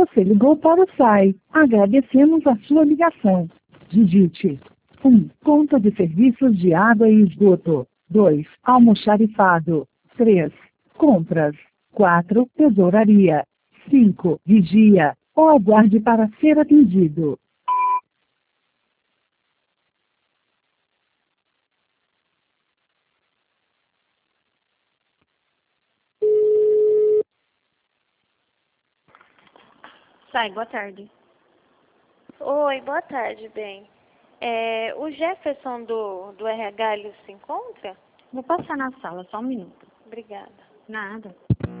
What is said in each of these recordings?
Você ligou para o SAI. Agradecemos a sua ligação. Digite 1. Conta de serviços de água e esgoto. 2. Almoxarifado. 3. Compras. 4. Tesouraria. 5. Vigia. Ou aguarde para ser atendido. Sai, boa tarde. Oi, boa tarde, bem. O Jefferson do RH, ele se encontra? Vou passar na sala, só um minuto. Obrigada. Nada.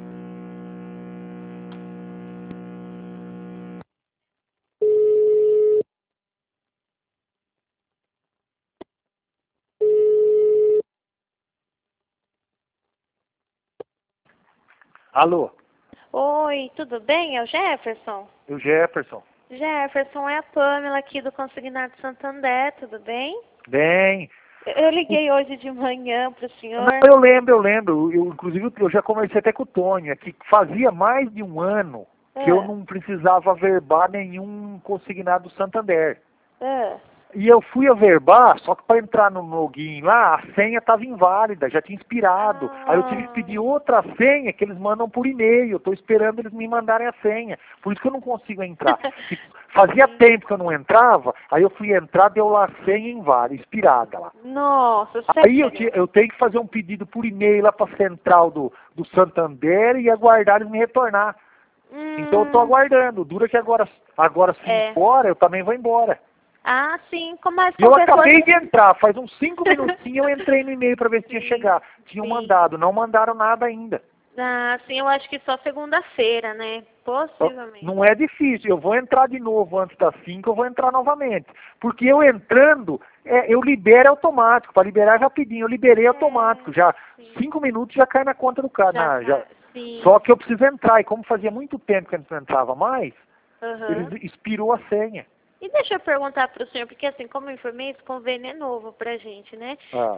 Alô, Oi, tudo bem? É o Jefferson? o Jefferson. Jefferson, é a Pamela aqui do Consignado Santander, tudo bem? Bem. Eu liguei hoje de manhã para o senhor. Não, eu lembro. Inclusive, eu já conversei até com o Tônio, é que fazia mais de um ano que eu não precisava averbar nenhum consignado do Santander. E eu fui averbar, só que para entrar no login lá, a senha estava inválida, já tinha expirado. Aí eu tive que pedir outra senha que eles mandam por e-mail. Eu estou esperando eles me mandarem a senha. Por isso que eu não consigo entrar. E fazia tempo que eu não entrava, aí eu fui entrar, deu lá a senha inválida, expirada lá. Nossa, Aí sério? eu tenho que fazer um pedido por e-mail lá para a central do Santander e aguardar eles me retornar. Então eu estou aguardando. Dura que agora 5 horas eu também vou embora. Ah, sim, mas E eu qualquer acabei coisa... de entrar, faz uns 5 minutinhos eu entrei no e-mail para ver se tinha chegado. Tinham mandado, não mandaram nada ainda. Ah, sim, eu acho que só segunda-feira, né? Possivelmente. Não é difícil, eu vou entrar de novo antes das 5, eu vou entrar novamente. Porque eu entrando, eu libero automático, para liberar rapidinho, eu liberei automático, já 5 minutos já cai na conta do cara. Só que eu preciso entrar, e como fazia muito tempo que a gente não entrava mais, eles expirou a senha. E deixa eu perguntar para o senhor, porque assim, como eu informei, esse convênio é novo para a gente, né?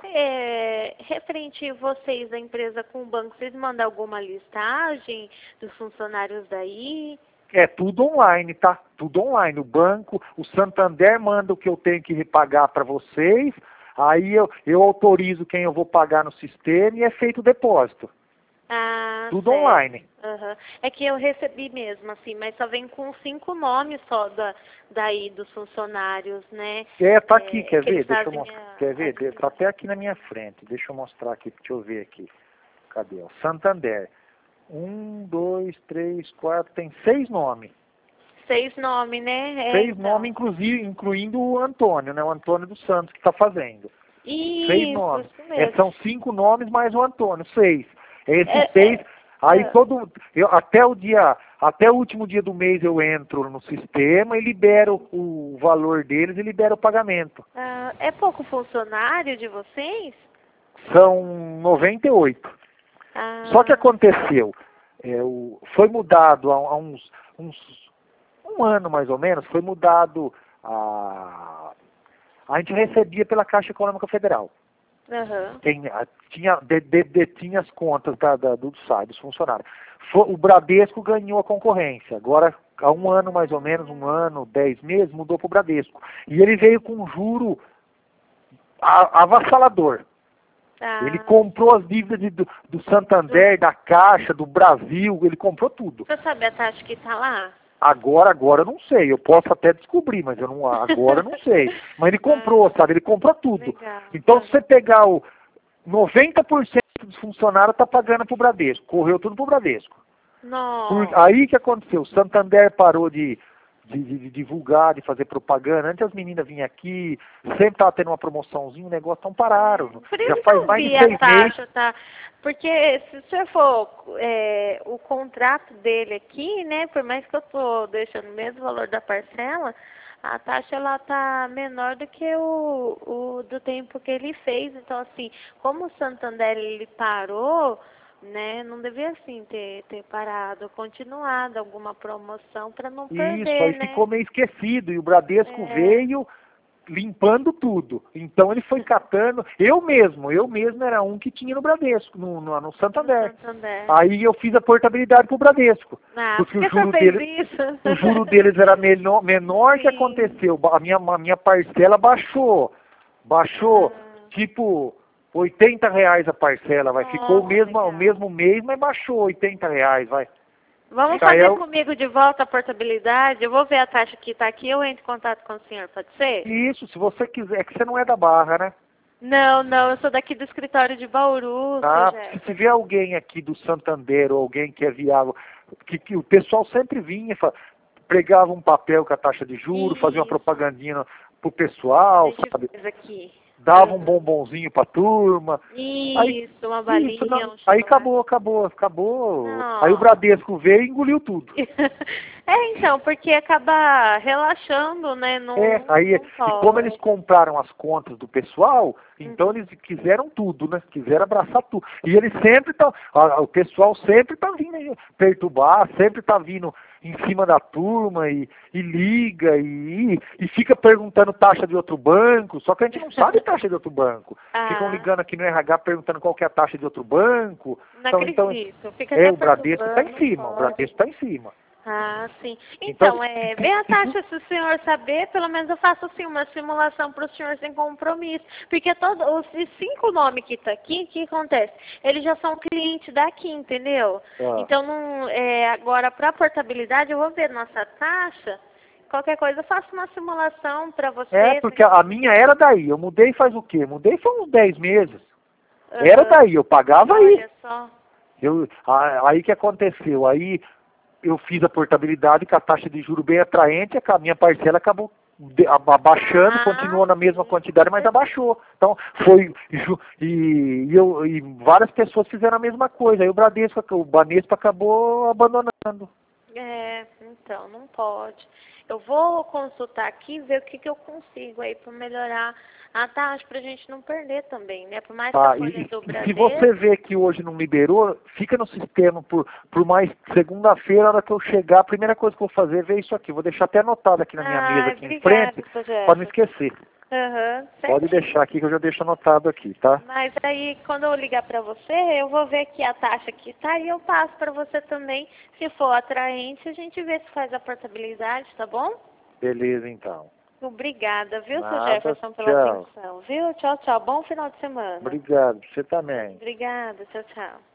Referente vocês da empresa com o banco, vocês mandam alguma listagem dos funcionários daí? É tudo online, tá? Tudo online. O banco, o Santander manda o que eu tenho que repagar para vocês, aí eu autorizo quem eu vou pagar no sistema e é feito o depósito. Ah, tudo certo. online. É que eu recebi mesmo, assim, mas só vem com 5 nomes só daí dos funcionários, né? Tá aqui, quer ver? Deixa eu mostrar. Quer ver? atividade. Tá até aqui na minha frente. Deixa eu mostrar aqui, deixa eu ver aqui. Cadê? Ó? Santander. 1, 2, 3, 4, tem 6 nomes. 6 nomes, né? 6 nomes, incluindo o Antônio, né? O Antônio dos Santos que está fazendo. 6 nomes. Isso mesmo. São 5 nomes mais o Antônio, 6. Esses 6, aí até o último dia do mês eu entro no sistema e libero o valor deles e libero o pagamento. É pouco funcionário de vocês? São 98. Só que aconteceu, foi mudado há um ano mais ou menos, foi mudado a gente recebia pela Caixa Econômica Federal. Tinha as contas do site, dos funcionários. O Bradesco ganhou a concorrência. Agora, há um ano mais ou menos, 1 ano, 10 meses, mudou para o Bradesco. E ele veio com um juro avassalador. Ele comprou as dívidas do Santander, da Caixa, do Brasil, ele comprou tudo. Você sabe a taxa que está lá? Agora eu não sei, eu posso até descobrir, mas agora eu não sei. Mas ele comprou, sabe? Ele comprou tudo. Legal. Então, se você pegar o 90% dos funcionários está pagando para o Bradesco, correu tudo para o Bradesco. Aí que aconteceu, o Santander parou de divulgar, de fazer propaganda. Antes as meninas vinham aqui, sempre estava tendo uma promoçãozinha, o negócio não pararam. Por isso Já faz eu mais de vi 6 a taxa, meses. tá? Porque se o senhor for o contrato dele aqui, né, por mais que eu tô deixando o mesmo valor da parcela, a taxa ela tá menor do que o do tempo que ele fez. Então, assim, como o Santander ele parou, né, não devia assim ter parado, continuado alguma promoção para não perder, Isso, aí né? ficou meio esquecido. E o Bradesco veio limpando tudo. Então ele foi catando, eu mesmo era um que tinha no Bradesco, no Santander. Aí eu fiz a portabilidade pro Bradesco. Porque o juro deles era menor. Que aconteceu? A minha parcela baixou. Tipo R$80 a parcela, vai. Ficou o mesmo mês, mas baixou R$80, vai. Vamos fazer comigo de volta a portabilidade? Eu vou ver a taxa que está aqui, eu entro em contato com o senhor, pode ser? Isso, se você quiser, é que você não é da Barra, né? Não, eu sou daqui do escritório de Bauru. Se tiver alguém aqui do Santander ou alguém que é viável, que o pessoal sempre vinha, pregava um papel com a taxa de juros, fazia uma propagandinha pro pessoal, sabe? Aqui. Dava um bombonzinho pra turma. Uma balinha. Aí acabou. Não. Aí o Bradesco veio e engoliu tudo. Então, porque acaba relaxando, né? E como eles compraram as contas do pessoal, então eles quiseram tudo, né? Quiseram abraçar tudo. E eles sempre o pessoal sempre tá vindo perturbar, sempre tá vindo em cima da turma e liga e fica perguntando taxa de outro banco, só que a gente não sabe taxa de outro banco. Ficam ligando aqui no RH perguntando qual que é a taxa de outro banco. Não acredito. O Bradesco tá em cima, sim. Então, vê a taxa, se o senhor saber, pelo menos eu faço assim, uma simulação para o senhor sem compromisso. Porque os 5 nomes que tá aqui, o que acontece? Eles já são clientes daqui, entendeu? Então, agora, para portabilidade, eu vou ver nossa taxa. Qualquer coisa, eu faço uma simulação para você. Porque a minha era daí. Eu mudei faz o quê? Mudei foi uns 10 meses. Era daí, eu pagava aí. Olha só. Aí que aconteceu? Aí eu fiz a portabilidade com a taxa de juros bem atraente, a minha parcela acabou abaixando, continuou na mesma quantidade, mas abaixou. Então, e várias pessoas fizeram a mesma coisa. Aí o Banespa acabou abandonando. Então, não pode. Eu vou consultar aqui e ver o que eu consigo aí para melhorar a taxa, para a gente não perder também, né? Por mais que a folha do Bradesco... Se você vê que hoje não liberou, fica no sistema por mais segunda-feira, na hora que eu chegar, a primeira coisa que eu vou fazer é ver isso aqui. Vou deixar até anotado aqui na minha mesa, aqui em frente, para não esquecer. Pode deixar aqui que eu já deixo anotado aqui, tá? Mas aí, quando eu ligar para você, eu vou ver aqui a taxa que tá e eu passo para você também. Se for atraente, a gente vê se faz a portabilidade, tá bom? Beleza, então. Obrigada, viu, seu Jefferson, pela atenção, viu? Tchau. Bom final de semana. Obrigado, você também. Obrigada, tchau.